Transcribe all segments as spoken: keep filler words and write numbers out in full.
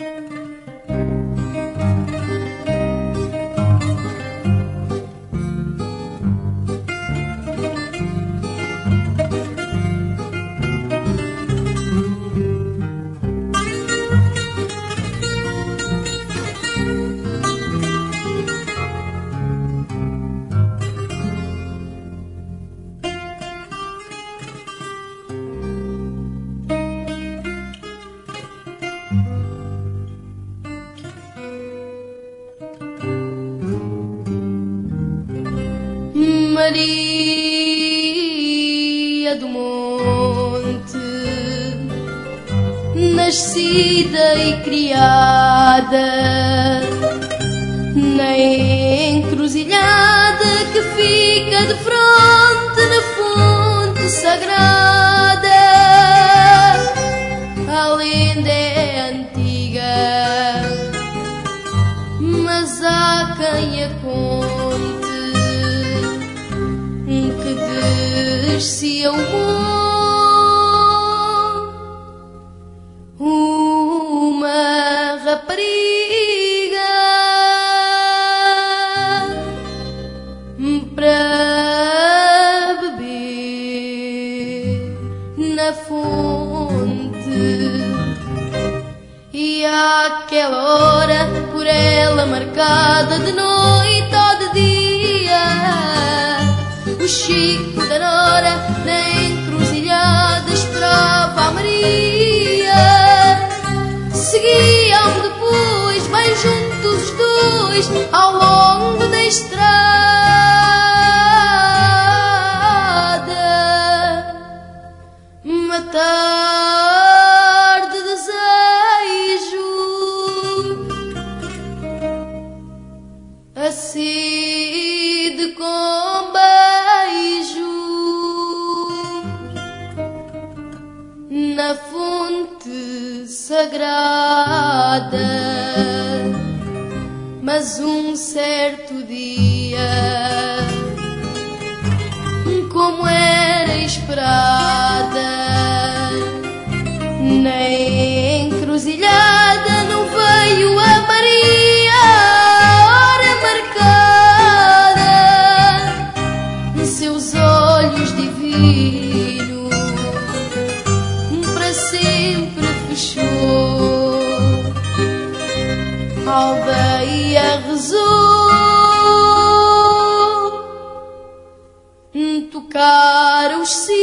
Maria do Monte, nascida e criada na encruzilhada que fica de fronte na fonte sagrada. A lenda é antiga, mas há quem a conte, que descia o monte uma rapariga para beber na fonte, e àquela hora por ela marcada de noite ou de dia, o Chico da Nora na encruzilhada esperava a Maria. Seguiam depois bem juntos os dois ao longo da estrada. Matar de desejo a sede com na fonte sagrada. Mas um certo dia, como era esperada, na encruzilhada não veio a Maria a hora marcada. Seus olhos divinos sempre fechou, a aldeia rezou, tocar os sinos,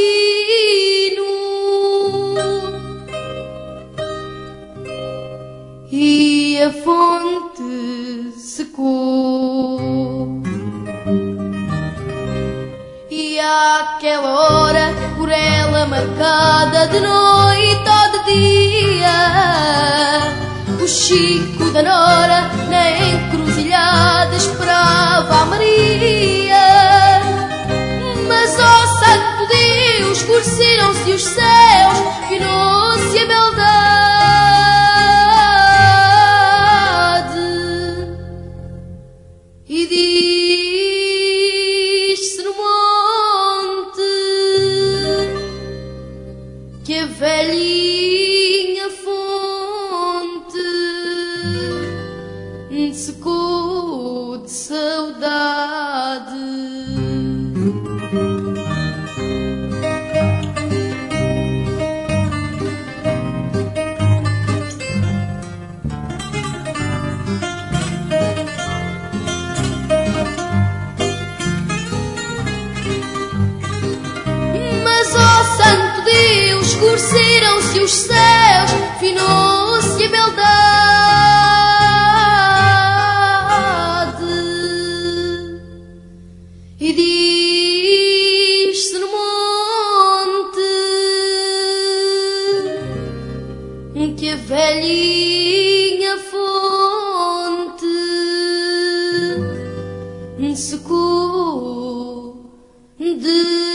e a fonte secou. E àquela hora por ela marcada de noite ou de dia, o Chico da Nora na encruzilhada esperava a Maria. Mas, ó santo Deus, escureceram-se os céus, vinou-se a beldade, e diz-se no monte que a velhinha fonte secou de saudade. Mas, ó santo Deus, escureceram-se os céus, finou-se a beldade, e diz-se no monte que a velhinha fonte secou de